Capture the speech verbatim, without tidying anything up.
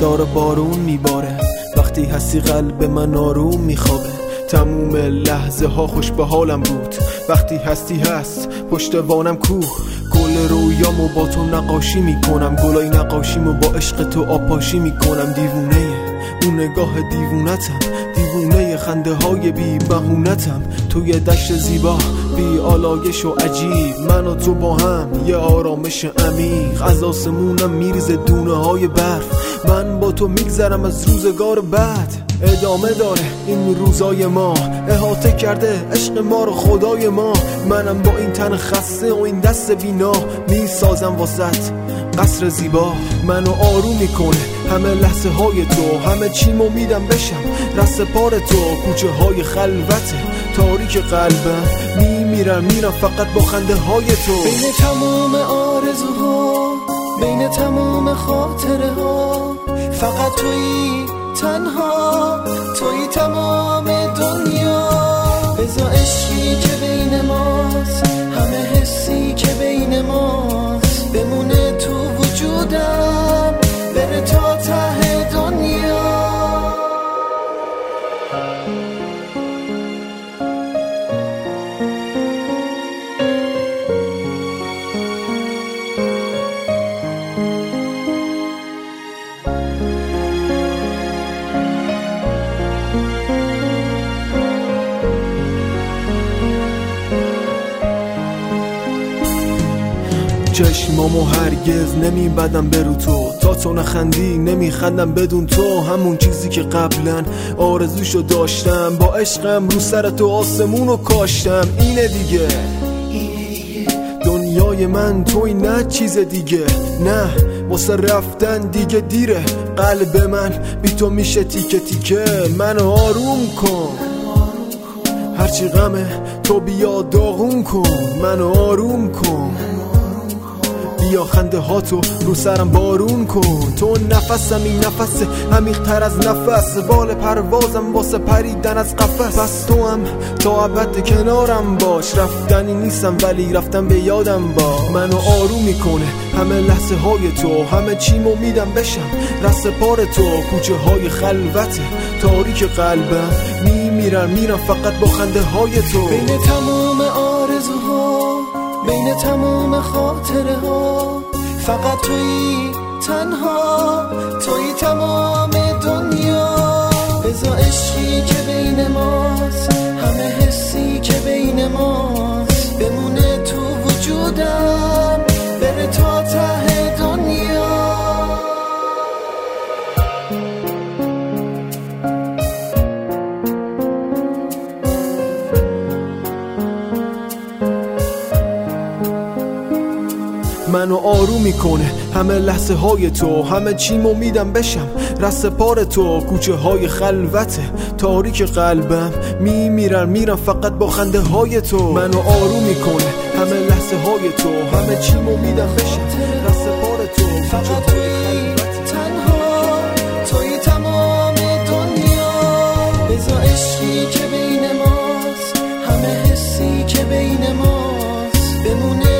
داره بارون میباره، وقتی هستی قلب من آروم میخوابه. تموم لحظه ها خوش به حالم بود، وقتی هستی هست پشتوانم کوه. گل رویامو با تو نقاشی میکنم، گلای نقاشیمو با عشق تو آبپاشی میکنم. دیوونه اون نگاه دیوونتم، دیوونه خنده های بی بهونتم. توی دشت زیبا بی آلایش و عجیب، من و تو با هم یه آرامش عمیق. از آسمونم میریزه دونه های برف، من با تو میگذرم از روزگار بعد. ادامه داره این روزای ما، احاطه کرده عشق ما رو خدای ما. منم با این تن خسته و این دست بینا میسازم واسط قصر زیبا. منو آروم میکنه همه لحظه های تو، همه چیمو میدم بشم رست پار تو. کوچه های خلوته تاریک قلبم، میمیرم میرم فقط با خنده های تو. بین تموم آرزوها، بین تموم خاطره ها، فقط تویی تنها، تویی تمام دنیا. بذار عشقی که بین ماست، همه حسی که بین ماست، بمونه تو وجودم، بره تا ته دنیا. چشمامو هرگز نمیبدم برو تو، تا تو نخندی نمیخندم بدون تو. همون چیزی که قبلا آرزوشو داشتم، با عشقم رو سر تو آسمونو کاشتم. اینه دیگه دنیای من توی، نه چیز دیگه. نه واسه رفتن دیگه دیره، قلب من بی تو میشه تیکه تیکه. منو آروم کن، هرچی غمه تو بیا داغون کن. منو آروم کن، بیا خنده ها تو رو سرم بارون کن. تو نفسم، این نفس عمیق تر از نفس، بال پروازم واسه پریدن از قفس. پس تو هم تا ابد کنارم باش، رفتنی نیستم ولی رفتم به یادم با. منو آروم میکنه همه لحظه های تو، همه چیمو میدم بشم رست پار تو. کوچه های خلوته تاریک قلبم، میمیرم میرم فقط با خنده های تو. بین تموم آرزوها، بین تموم خاطره ها، فقط تویی تنها، تویی تمام دنیا. بذار عشقی که بین ماست، همه حسی که بین ماست، بمونه تو وجودم، بره تا ته دنیا. منو آروم میکنه همه لحظه های تو، همه چیمو میدم بشم رست پار تو. کوچه های خلوته تاریک قلبم، میمیرم میرم فقط با خنده های تو. منو آروم میکنه همه لحظه های تو، همه چیمو میدم بشم رست پار تو. فقط تویی تنها، تویی تمام دنیا. بذار عشقی که بین ماست، همه حسی که بین ماست، بمونه